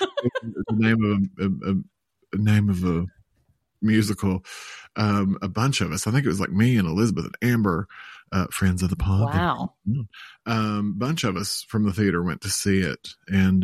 The name of a musical. A bunch of us. I think it was like me and Elizabeth and Amber, friends of the pod. Wow. Bunch of us from the theater went to see it, and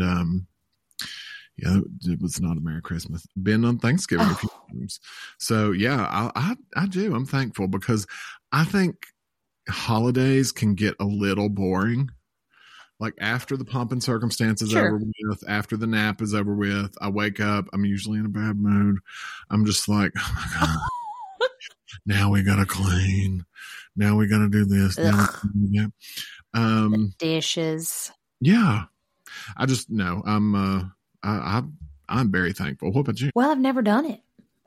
yeah, it was not a Merry Christmas. Been on Thanksgiving a few times, so yeah, I do. I'm thankful because I think holidays can get a little boring. Like after the pomp and circumstance is over with, after the nap is over with, I wake up, I'm usually in a bad mood. I'm just like, oh my God, now we got to clean. Now we got to do this. Now we gotta do that. The dishes. Yeah. I just, no, I'm very thankful. What about you? Well, I've never done it.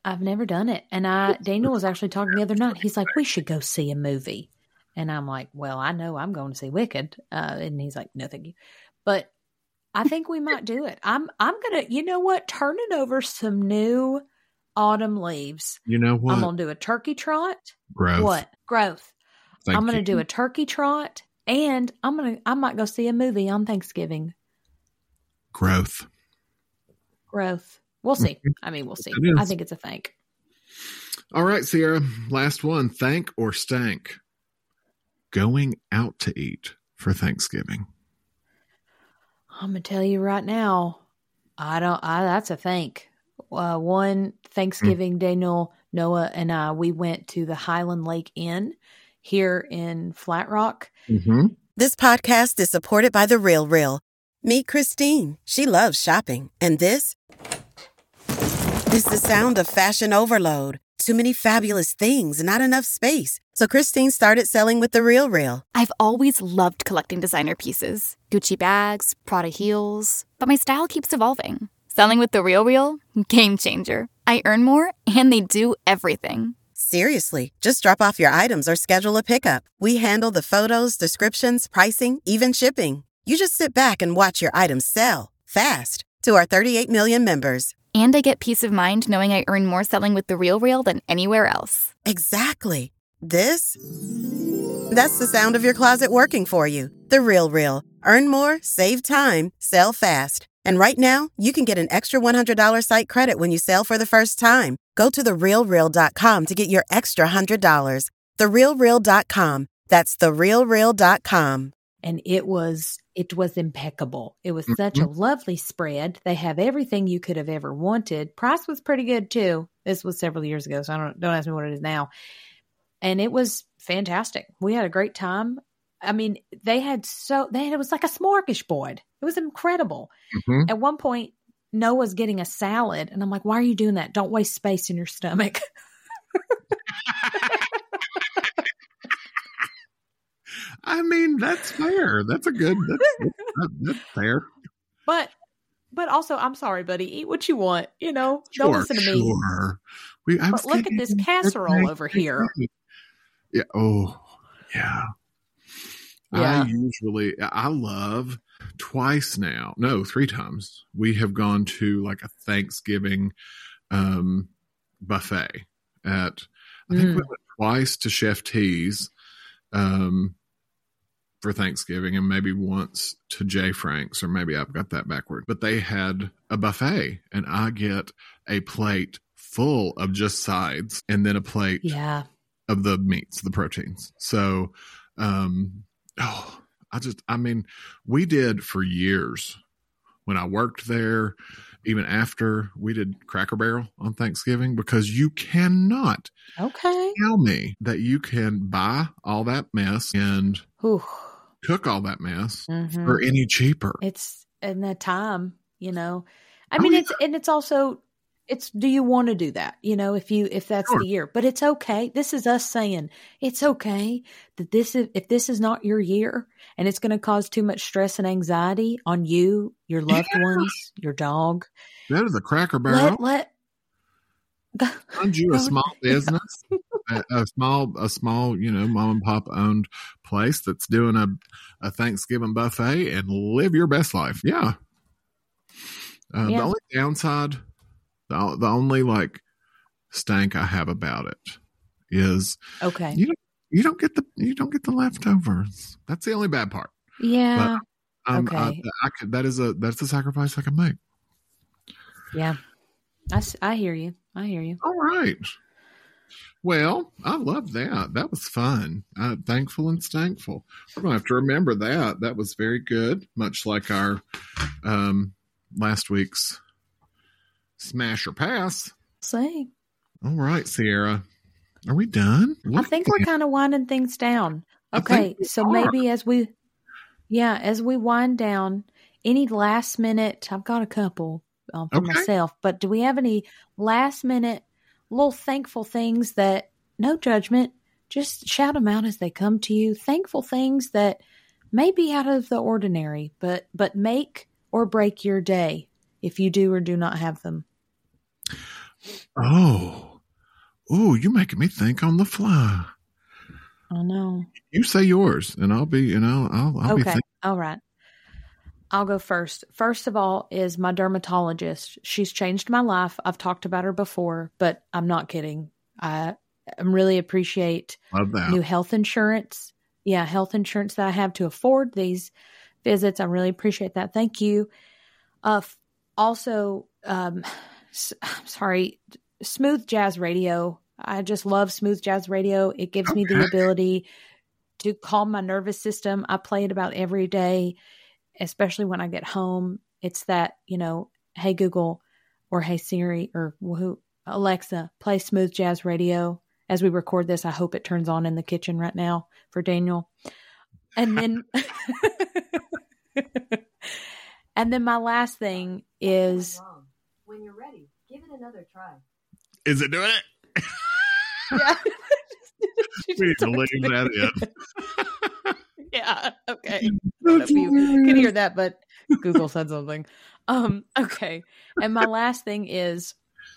And Daniel was actually talking the other night. He's like, we should go see a movie. And I'm like, well, I know I'm going to see Wicked. And he's like, no, thank you. But I think we might do it. I'm going to, you know what? Turning over some new autumn leaves. You know what? I'm going to do a turkey trot. Growth. What? Growth. I'm going to do a turkey trot. And I might go see a movie on Thanksgiving. Growth. We'll see. I mean, we'll see. I think it's a thank. All right, Sierra. Last one. Thank or stank? Going out to eat for Thanksgiving. I'm going to tell you right now, that's a thank. One Thanksgiving, Daniel, Noah, and I, we went to the Highland Lake Inn here in Flat Rock. Mm-hmm. This podcast is supported by The Real Real. Meet Christine. She loves shopping. And this is the sound of fashion overload. Too many fabulous things, not enough space. So Christine started selling with The Real Real. I've always loved collecting designer pieces. Gucci bags, Prada heels. But my style keeps evolving. Selling with The Real Real? Game changer. I earn more, and they do everything. Seriously, just drop off your items or schedule a pickup. We handle the photos, descriptions, pricing, even shipping. You just sit back and watch your items sell fast to our 38 million members. And I get peace of mind knowing I earn more selling with The Real Real than anywhere else. Exactly. That's the sound of your closet working for you. The Real Real. Earn more, save time, sell fast. And right now, you can get an extra $100 site credit when you sell for the first time. Go to therealreal.com to get your extra $100. Therealreal.com. That's therealreal.com. And it was impeccable. It was such a lovely spread. They have everything you could have ever wanted. Price was pretty good too. This was several years ago, so don't ask me what it is now. And it was fantastic. We had a great time. I mean, it was like a smorgasbord. It was incredible. Mm-hmm. At one point, Noah's getting a salad, and I'm like, why are you doing that? Don't waste space in your stomach. I mean, that's fair. That's that's fair. But also, I'm sorry, buddy. Eat what you want. Don't listen to me. Sure. But look at this casserole over here. Yeah. Oh, yeah. Yeah. I love twice now. No, 3 times. We have gone to like a Thanksgiving buffet at, I think we went twice to Chef T's for Thanksgiving, and maybe once to J. Frank's, or maybe I've got that backward. But they had a buffet, and I get a plate full of just sides, and then a plate of the meats, the proteins. So, we did for years when I worked there, even after, we did Cracker Barrel on Thanksgiving, because you cannot tell me that you can buy all that mess and cook all that mess for any cheaper. It's in that time, I mean, it's also, do you want to do that? If that's the year, but it's okay. This is us saying it's okay that if this is not your year and it's going to cause too much stress and anxiety on you, your loved ones, your dog. That is a Cracker Barrel. Find you a small business, a small, mom and pop owned place that's doing a Thanksgiving buffet, and live your best life. Yeah. The only downside, the only like stank I have about it is you don't get the leftovers. That's the only bad part. Yeah. But, that's a sacrifice I can make. Yeah. I hear you. All right. Well, I love that. That was fun. Thankful and Stankful. We're going to have to remember that. That was very good. Much like our last week's Smash or Pass. Say. All right, Sierra. Are we done? I think we're kind of winding things down. Okay. So maybe as we wind down, any last minute, I've got a couple for myself, but do we have any last minute little thankful things that, no judgment, just shout them out as they come to you. Thankful things that may be out of the ordinary, but make or break your day if you do or do not have them. Oh, you're making me think on the fly. I know. You say yours, and I'll be be thinking. All right. I'll go first. First of all is my dermatologist. She's changed my life. I've talked about her before, but I'm not kidding. I really appreciate new health insurance. Yeah, health insurance that I have to afford these visits. I really appreciate that. Thank you. Also, Smooth Jazz Radio. I just love Smooth Jazz Radio. It gives me the ability to calm my nervous system. I play it about every day, especially when I get home. It's that, hey Google or hey Siri or Alexa, play Smooth Jazz Radio. As we record this, I hope it turns on in the kitchen right now for Daniel. And then, and then my last thing is, when you're ready, give it another try. Is it doing it? Yeah. We need to leave that in. Yeah. Okay. I don't know if you can hear that, but Google said something. Okay. And my last thing is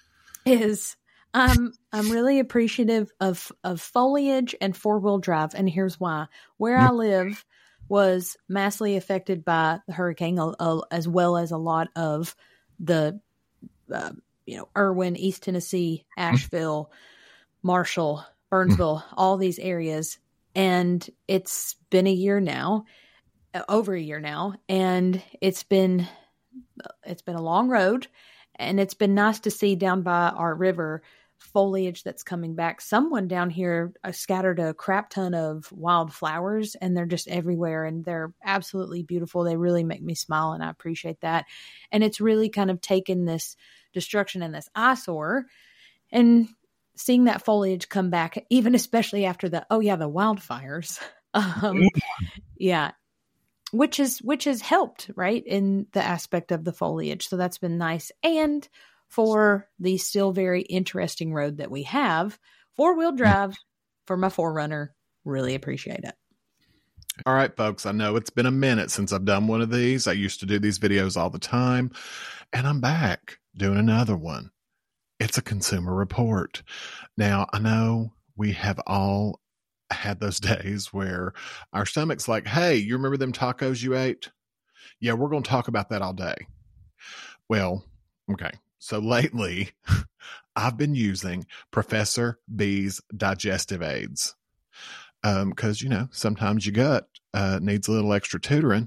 I'm really appreciative of foliage and 4-wheel drive, and here's why. Where I live was massively affected by the hurricane, as well as a lot of the Irwin, East Tennessee, Asheville, Marshall, Burnsville, all these areas. And it's been over a year now, and it's been a long road, and it's been nice to see down by our river foliage that's coming back. Someone down here scattered a crap ton of wildflowers, and they're just everywhere, and they're absolutely beautiful. They really make me smile, and I appreciate that. And it's really kind of taken this destruction and this eyesore and seeing that foliage come back, even especially after the wildfires. Yeah. Which has helped, right, in the aspect of the foliage. So that's been nice. And for the still very interesting road that we have, 4-wheel drive for my 4Runner, really appreciate it. All right, folks, I know it's been a minute since I've done one of these. I used to do these videos all the time, and I'm back doing another one. It's a consumer report. Now, I know we have all had those days where our stomach's like, hey, you remember them tacos you ate? Yeah, we're going to talk about that all day. Well, okay. So lately, I've been using Professor B's digestive aids. Because, you know, sometimes your gut needs a little extra tutoring.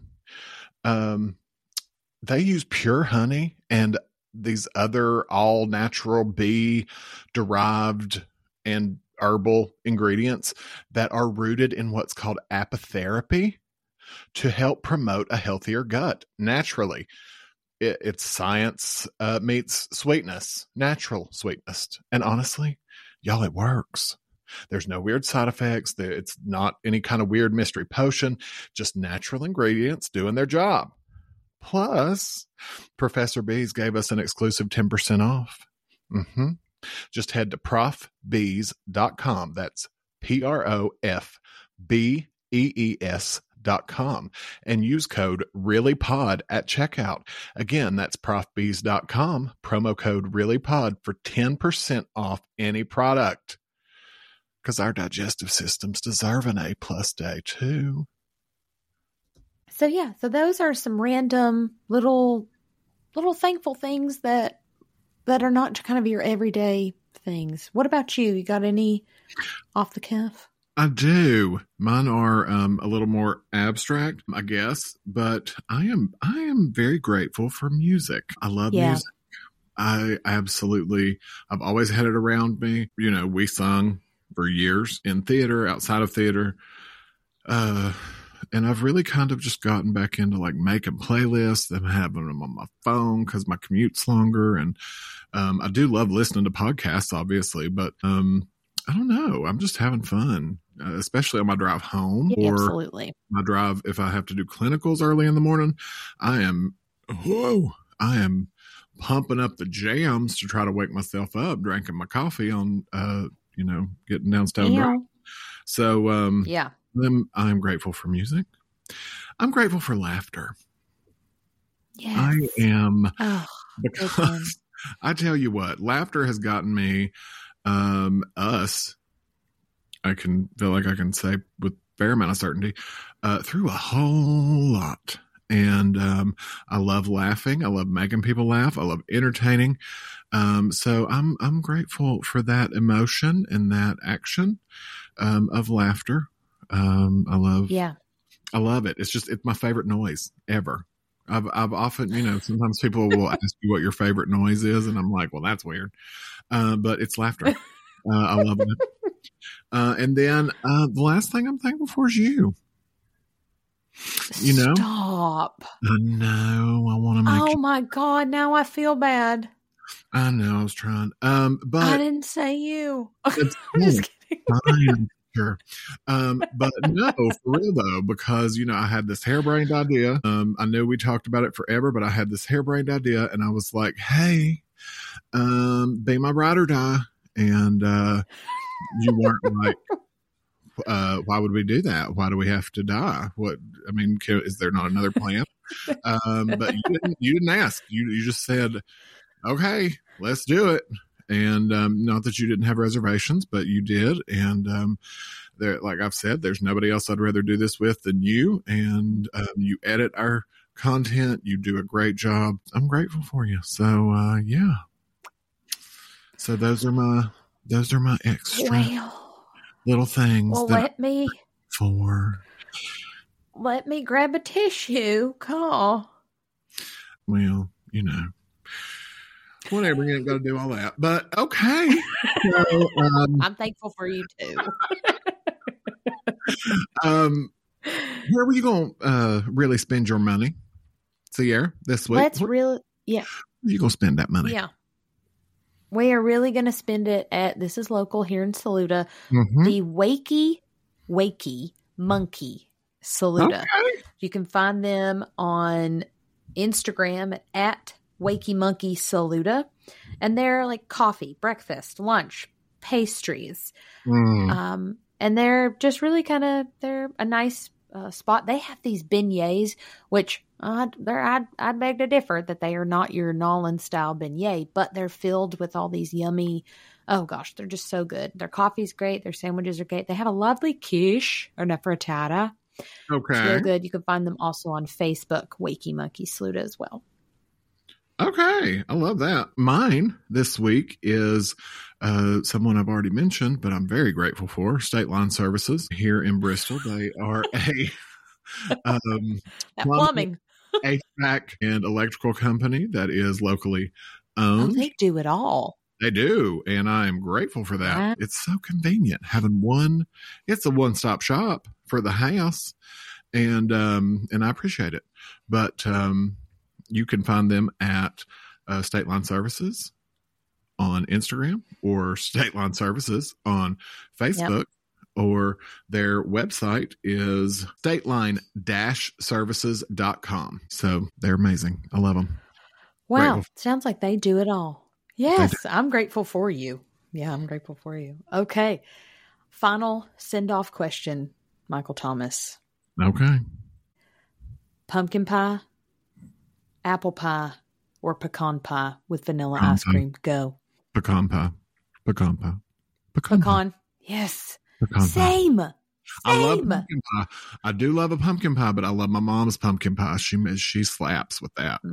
They use pure honey and these other all natural bee derived and herbal ingredients that are rooted in what's called apitherapy to help promote a healthier gut naturally. It's science meets sweetness, natural sweetness. And honestly, y'all, it works. There's no weird side effects. It's not any kind of weird mystery potion, just natural ingredients doing their job. Plus, Professor B's gave us an exclusive 10% off. Just head to profbees.com. That's PROFBEES.com and use code REALLYPOD at checkout. Again, that's profbees.com, promo code REALLYPOD for 10% off any product. Because our digestive systems deserve an A+ day too. So yeah, so those are some random little thankful things that are not kind of your everyday things. What about you? You got any off the cuff? I do. Mine are a little more abstract, I guess, but I am very grateful for music. I love music. I've always had it around me. You know, we sung for years in theater, outside of theater. And I've really kind of just gotten back into like making playlists and having them on my phone because my commute's longer. And I do love listening to podcasts, obviously, but I don't know. I'm just having fun, especially on my drive home or absolutely. My drive. If I have to do clinicals early in the morning, I am pumping up the jams to try to wake myself up, drinking my coffee on, getting down Stone Drive. So, I'm grateful for music. I'm grateful for laughter. Yes. I am, because I tell you what, laughter has gotten me, us, I can feel like I can say with a fair amount of certainty, through a whole lot. And I love laughing. I love making people laugh. I love entertaining. So I'm grateful for that emotion and that action of laughter. I love it. It's my favorite noise ever. I've often, sometimes people will ask you what your favorite noise is, and I'm like, well, that's weird. But it's laughter. I love it. And then the last thing I'm thankful for is you. Stop. I know. I want to make. Oh my God! Now I feel bad. I know. I was trying. But I didn't say you. I'm just kidding. I am sure. But no, for real though, because I had this harebrained idea. I knew we talked about it forever, but I had this harebrained idea, and I was like, "Hey, be my ride or die," and you weren't like. Why would we do that? Why do we have to die? Is there not another plan? But you didn't ask. You just said, okay, let's do it. And not that you didn't have reservations, but you did. And like I've said, there's nobody else I'd rather do this with than you. And you edit our content. You do a great job. I'm grateful for you. So yeah. So those are my extra little things. Well, let me grab a tissue. Call. Well, whatever. You ain't got to do all that, but okay. So, I'm thankful for you too. Where were you going to really spend your money, Sierra, this week? Where are you going to spend that money? Yeah. We are really going to spend it at, this is local here in Saluda, the Wakey Monkey Saluda. Okay. You can find them on Instagram at Wakey Monkey Saluda. And they're like coffee, breakfast, lunch, pastries. And they're just really they're a nice spot. They have these beignets, which I'd beg to differ that they are not your Nolan style beignet, but they're filled with all these yummy. Oh gosh, they're just so good. Their coffee's great. Their sandwiches are great. They have a lovely quiche or frittata. Okay. It's real good. You can find them also on Facebook, Wakey Monkey Sluta as well. Okay. I love that. Mine this week is someone I've already mentioned, but I'm very grateful for, State Line Services here in Bristol. They are a plumbing, HVAC and electrical company that is locally owned. Oh, they do it all. They do, and I am grateful for that. Yeah. It's so convenient having it's a one-stop shop for the house, and I appreciate it. But you can find them at State Line Services on Instagram or State Line Services on Facebook. Yep. Or their website is stateline-services.com. So they're amazing. I love them. Wow. Sounds like they do it all. Yes. I'm grateful for you. Yeah, I'm grateful for you. Okay. Final send-off question, Michael Thomas. Okay. Pumpkin pie, apple pie, or pecan pie with vanilla ice cream? Go. Pecan pie. Pecan pie. Pecan. Yes. Pecan Same. Pie. I love pumpkin pie. I do love a pumpkin pie, but I love my mom's pumpkin pie. She slaps with that.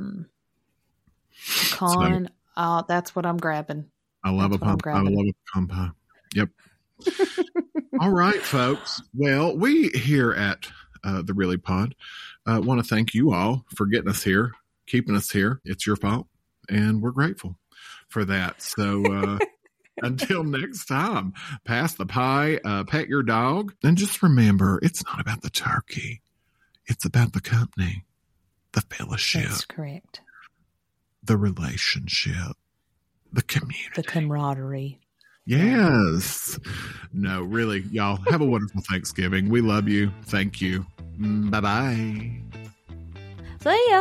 Pecan. So, that's what I'm grabbing. I love a pecan pie. Yep. All right, folks. Well, we here at the Really Pod want to thank you all for getting us here, keeping us here. It's your fault, and we're grateful for that. So until next time, pass the pie, pet your dog, and just remember, it's not about the turkey. It's about the company, the fellowship. That's correct. The relationship, the community. The camaraderie. Yes. No, really, y'all, have a wonderful Thanksgiving. We love you. Thank you. Bye-bye. See ya.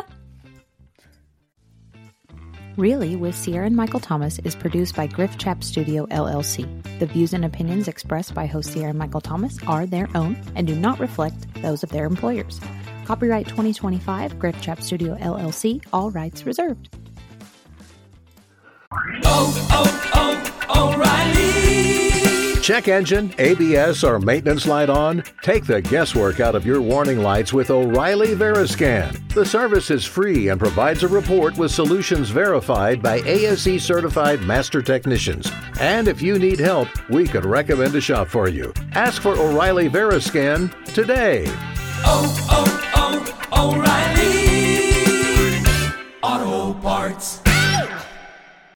Really with Sierra and Michael Thomas is produced by Griff Chap Studio, LLC. The views and opinions expressed by host Sierra and Michael Thomas are their own and do not reflect those of their employers. Copyright 2025, Griff Chap Studio, LLC, all rights reserved. O'Reilly. Check engine, ABS, or maintenance light on? Take the guesswork out of your warning lights with O'Reilly Veriscan. The service is free and provides a report with solutions verified by ASE certified master technicians. And if you need help, we could recommend a shop for you. Ask for O'Reilly Veriscan today.